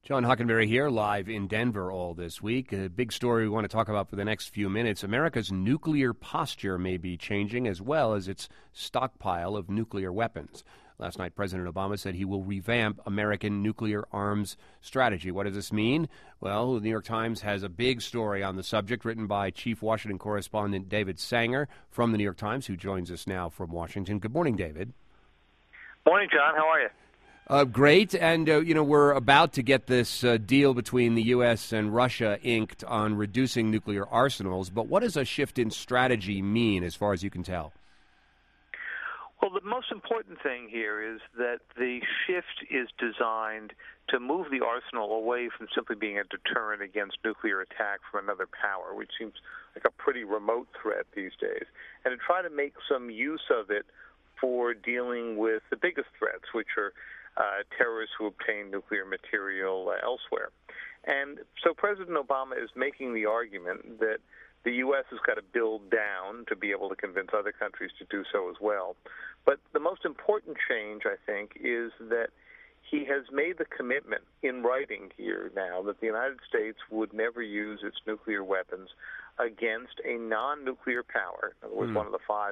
John Hockenberry here, live in Denver all this week. A big story we want to talk about for the next few minutes. America's nuclear posture may be changing, as well as its stockpile of nuclear weapons. Last night, President Obama said he will revamp American nuclear arms strategy. What does this mean? Well, the New York Times has a big story on the subject written by Chief Washington Correspondent David Sanger from the New York Times, who joins us now from Washington. Good morning, David. Morning, John. How are you? Great, and we're about to get this deal between the U.S. and Russia inked on reducing nuclear arsenals, but what does a shift in strategy mean as far as you can tell? Well, the most important thing here is that the shift is designed to move the arsenal away from simply being a deterrent against nuclear attack from another power, which seems like a pretty remote threat these days, and to try to make some use of it for dealing with the biggest threats, which are terrorists who obtain nuclear material elsewhere. And so President Obama is making the argument that the U.S. has got to build down to be able to convince other countries to do so as well. But the most important change, I think, is that he has made the commitment in writing here now that the United States would never use its nuclear weapons against a non-nuclear power. In other words, one of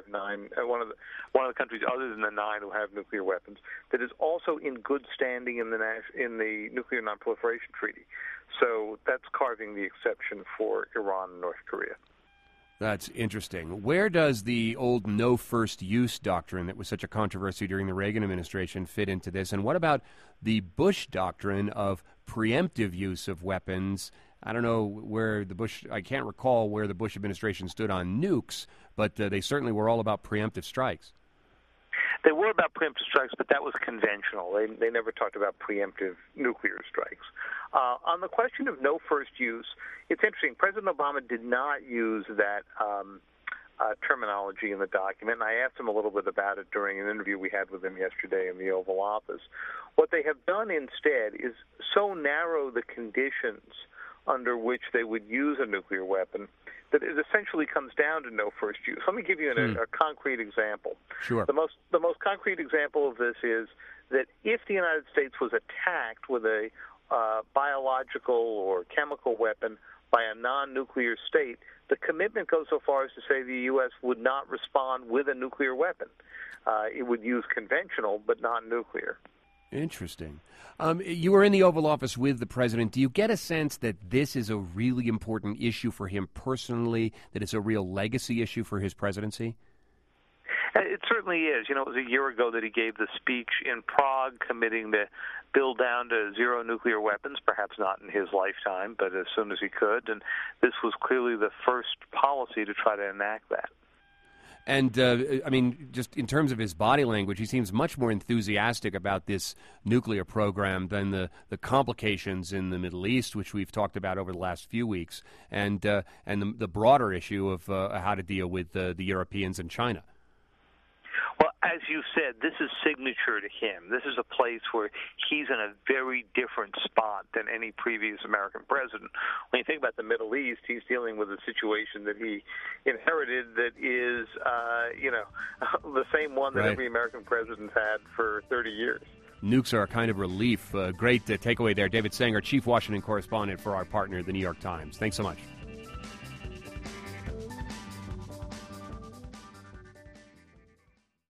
the countries other than the 9 who have nuclear weapons that is also in good standing in the Nuclear Non-Proliferation Treaty. So that's carving the exception for Iran and North Korea. That's interesting. Where does the old no first use doctrine that was such a controversy during the Reagan administration fit into this? And what about the Bush doctrine of preemptive use of weapons? I don't know where I can't recall where the Bush administration stood on nukes, but they certainly were all about preemptive strikes. They were about preemptive strikes, but that was conventional. They never talked about preemptive nuclear strikes. On the question of no first use, it's interesting. President Obama did not use that terminology in the document, and I asked him a little bit about it during an interview we had with him yesterday in the Oval Office. What they have done instead is so narrow the conditions under which they would use a nuclear weapon that it essentially comes down to no first use. Let me give you a concrete example. Sure. The most concrete example of this is that if the United States was attacked with a biological or chemical weapon by a non-nuclear state, the commitment goes so far as to say the U.S. would not respond with a nuclear weapon. It would use conventional but not nuclear. Interesting. You were in the Oval Office with the president. Do you get a sense that this is a really important issue for him personally, that it's a real legacy issue for his presidency? It certainly is. It was a year ago that he gave the speech in Prague committing to build down to zero nuclear weapons, perhaps not in his lifetime, but as soon as he could. And this was clearly the first policy to try to enact that. And, just in terms of his body language, he seems much more enthusiastic about this nuclear program than the complications in the Middle East, which we've talked about over the last few weeks, and the broader issue of how to deal with the Europeans and China. Well, as you said, this is signature to him. This is a place where he's in a very different spot than any previous American president. When you think about the Middle East, he's dealing with a situation that he inherited that is, the same one that every American president's had for 30 years. Nukes are a kind of relief. Great takeaway there. David Sanger, Chief Washington Correspondent for our partner, the New York Times. Thanks so much.